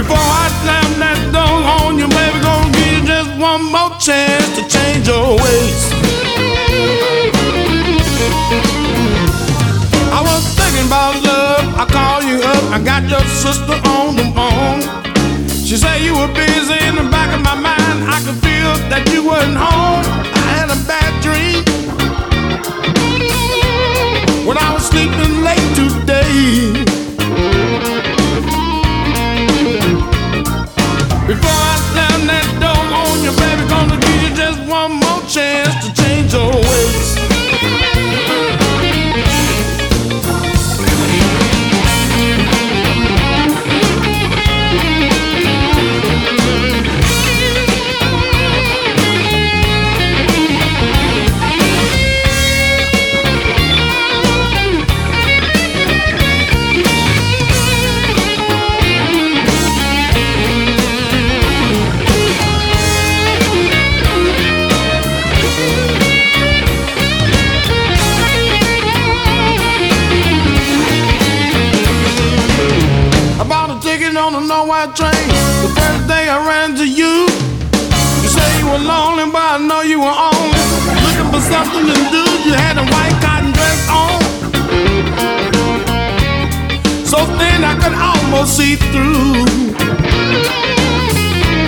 Before I slam that door on you, baby, gonna give you just one more chance to change your ways. I was thinking about love, I called you up, I got your sister on the phone. She said you were busy in the back of my mind, I could feel that you wasn't home. I had a bad dream when I was sleeping late today. Before I slam that door on you, baby, gonna give you just one more chance to change your ways. On a no-white train, the first day I ran to you. You say you were lonely, but I know you were only looking for something to do. You had a white cotton dress on, so thin I could almost see through.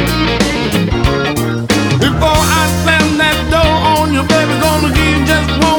Before I slam that door on you, baby, gonna give you just one